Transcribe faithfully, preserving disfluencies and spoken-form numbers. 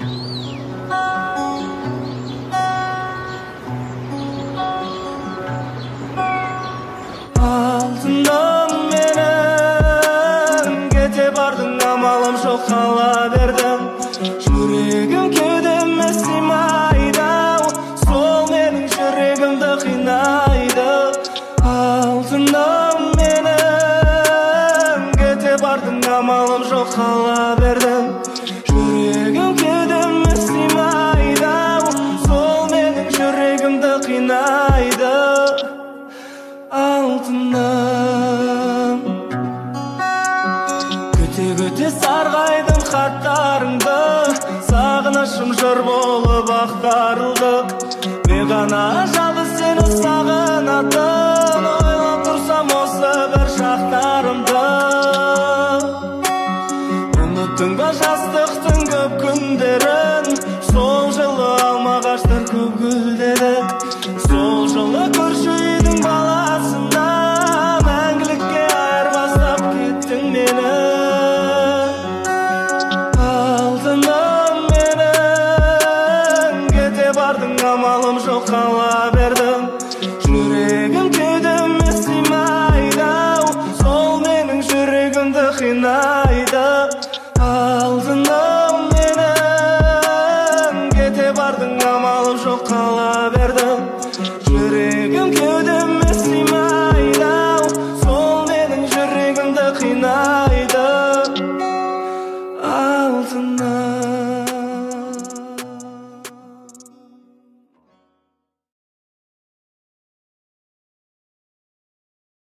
Алтыным менен кете бардың, амалым жоқ қала бердім. Жүрегім кеудеме сыймайды, сол менің жүрегімді қинайды. Алтыным менен кете бардың, амалым жоқ қала бердім. Жүрегім кеудеме сыймайды, сол менің жүрегімді қинайды. Алтыным күте-күте сарғайдым хаттарыңды, сағынышым жыр болып ақтарылды. Бейғана жалғыз сені сағынатын, ойлап тұрсам осы бір шақтарымды. Ұмыттың ба жастықтың көп күндерін, сол жылы алма ағаштар көп гүлдеді. Сол жылы көрші үйдің баласында мәңгілікке айырбастап кеттің мені. Алтыным менен кете бардың, амалым жоқ қала бердім. Жүрегім кеудеме сыймайды, сол менің жүрегімді қинайды.